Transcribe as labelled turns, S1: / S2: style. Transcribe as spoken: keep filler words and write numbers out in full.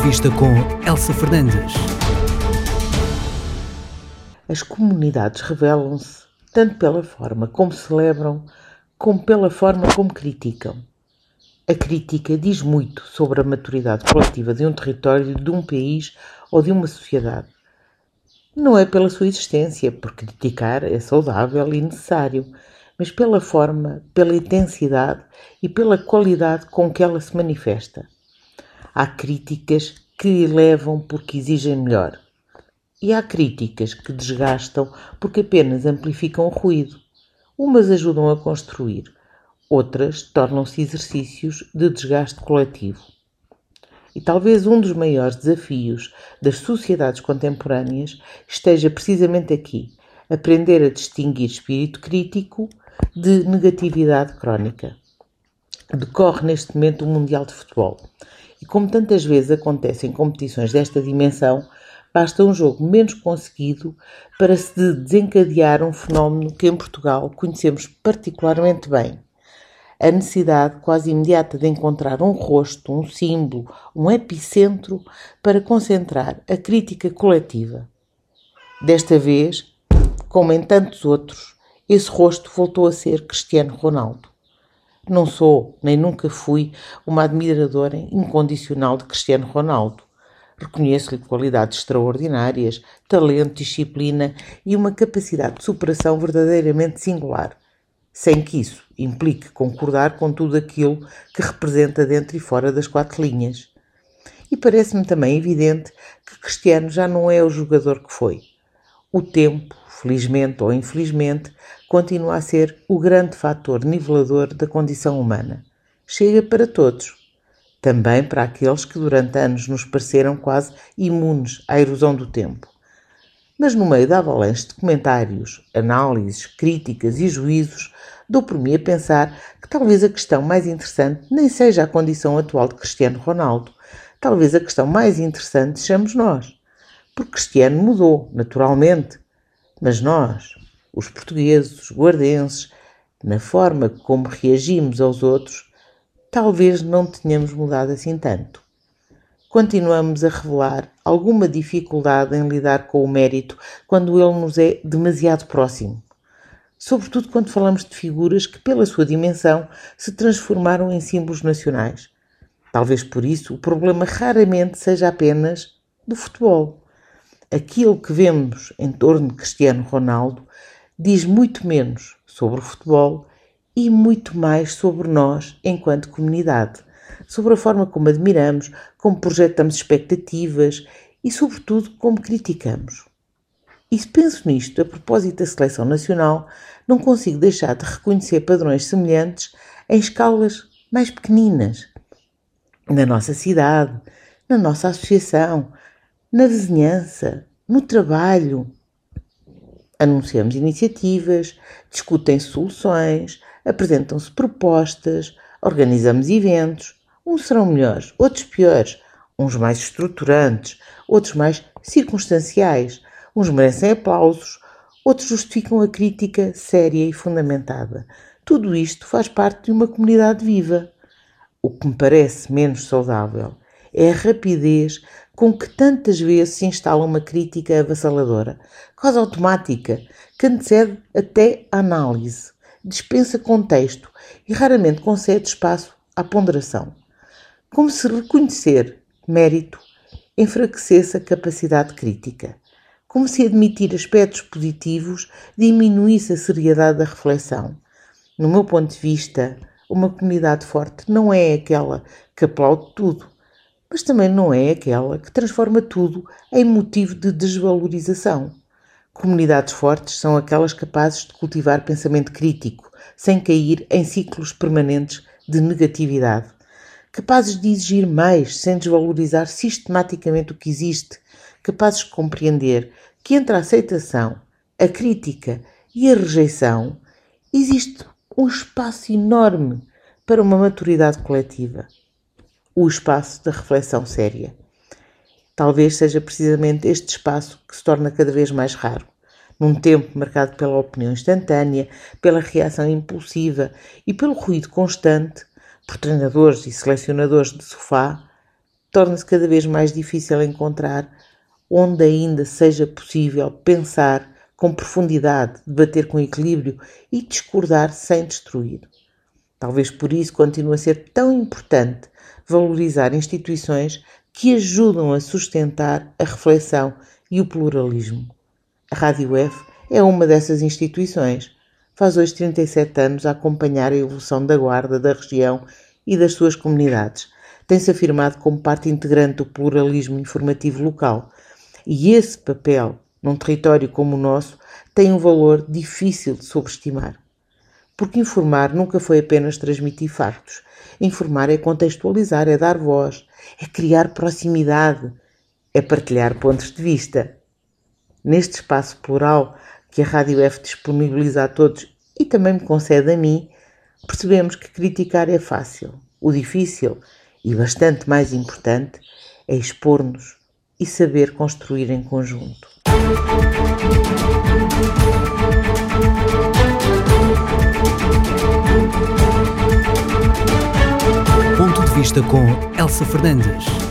S1: Entrevista com Elsa Fernandes.
S2: As comunidades revelam-se tanto pela forma como celebram, como pela forma como criticam. A crítica diz muito sobre a maturidade coletiva de um território, de um país ou de uma sociedade. Não é pela sua existência, porque criticar é saudável e necessário, mas pela forma, pela intensidade e pela qualidade com que ela se manifesta. Há críticas que elevam porque exigem melhor. E há críticas que desgastam porque apenas amplificam o ruído. Umas ajudam a construir, outras tornam-se exercícios de desgaste coletivo. E talvez um dos maiores desafios das sociedades contemporâneas esteja precisamente aqui, aprender a distinguir espírito crítico de negatividade crónica. Decorre neste momento o Mundial de Futebol. E como tantas vezes acontece em competições desta dimensão, basta um jogo menos conseguido para se desencadear um fenómeno que em Portugal conhecemos particularmente bem. A necessidade quase imediata de encontrar um rosto, um símbolo, um epicentro para concentrar a crítica coletiva. Desta vez, como em tantos outros, esse rosto voltou a ser Cristiano Ronaldo. Não sou, nem nunca fui, uma admiradora incondicional de Cristiano Ronaldo. Reconheço-lhe qualidades extraordinárias, talento, disciplina e uma capacidade de superação verdadeiramente singular, sem que isso implique concordar com tudo aquilo que representa dentro e fora das quatro linhas. E parece-me também evidente que Cristiano já não é o jogador que foi. O tempo, felizmente ou infelizmente, continua a ser o grande fator nivelador da condição humana. Chega para todos. Também para aqueles que durante anos nos pareceram quase imunes à erosão do tempo. Mas no meio da avalanche de comentários, análises, críticas e juízos, dou por mim a pensar que talvez a questão mais interessante nem seja a condição atual de Cristiano Ronaldo. Talvez a questão mais interessante sejamos nós. Porque Cristiano mudou, naturalmente. Mas nós, os portugueses, os guardenses, na forma como reagimos aos outros, talvez não tenhamos mudado assim tanto. Continuamos a revelar alguma dificuldade em lidar com o mérito quando ele nos é demasiado próximo. Sobretudo quando falamos de figuras que, pela sua dimensão, se transformaram em símbolos nacionais. Talvez por isso o problema raramente seja apenas do futebol. Aquilo que vemos em torno de Cristiano Ronaldo diz muito menos sobre o futebol e muito mais sobre nós enquanto comunidade, sobre a forma como admiramos, como projetamos expectativas e, sobretudo, como criticamos. E se penso nisto, a propósito da seleção nacional, não consigo deixar de reconhecer padrões semelhantes em escalas mais pequeninas. Na nossa cidade, na nossa associação, na vizinhança, no trabalho. Anunciamos iniciativas, discutem soluções, apresentam-se propostas, organizamos eventos. Uns serão melhores, outros piores, uns mais estruturantes, outros mais circunstanciais. Uns merecem aplausos, outros justificam a crítica séria e fundamentada. Tudo isto faz parte de uma comunidade viva. O que me parece menos saudável é a rapidez com que tantas vezes se instala uma crítica avassaladora, quase automática, que antecede até a análise, dispensa contexto e raramente concede espaço à ponderação. Como se reconhecer mérito enfraquecesse a capacidade crítica. Como se admitir aspectos positivos diminuísse a seriedade da reflexão. No meu ponto de vista, uma comunidade forte não é aquela que aplaude tudo, mas também não é aquela que transforma tudo em motivo de desvalorização. Comunidades fortes são aquelas capazes de cultivar pensamento crítico, sem cair em ciclos permanentes de negatividade. Capazes de exigir mais, sem desvalorizar sistematicamente o que existe. Capazes de compreender que entre a aceitação, a crítica e a rejeição existe um espaço enorme para uma maturidade coletiva. O espaço da reflexão séria. Talvez seja precisamente este espaço que se torna cada vez mais raro. Num tempo marcado pela opinião instantânea, pela reação impulsiva e pelo ruído constante, por treinadores e selecionadores de sofá, torna-se cada vez mais difícil encontrar onde ainda seja possível pensar com profundidade, debater com equilíbrio e discordar sem destruir. Talvez por isso continue a ser tão importante valorizar instituições que ajudam a sustentar a reflexão e o pluralismo. A Rádio F é uma dessas instituições. Faz hoje trinta e sete anos a acompanhar a evolução da Guarda, da região e das suas comunidades. Tem-se afirmado como parte integrante do pluralismo informativo local. E esse papel, num território como o nosso, tem um valor difícil de subestimar. Porque informar nunca foi apenas transmitir factos. Informar é contextualizar, é dar voz, é criar proximidade, é partilhar pontos de vista. Neste espaço plural que a Rádio F disponibiliza a todos e também me concede a mim, percebemos que criticar é fácil. O difícil e bastante mais importante é expor-nos e saber construir em conjunto.
S1: Ponto de vista com Elsa Fernandes.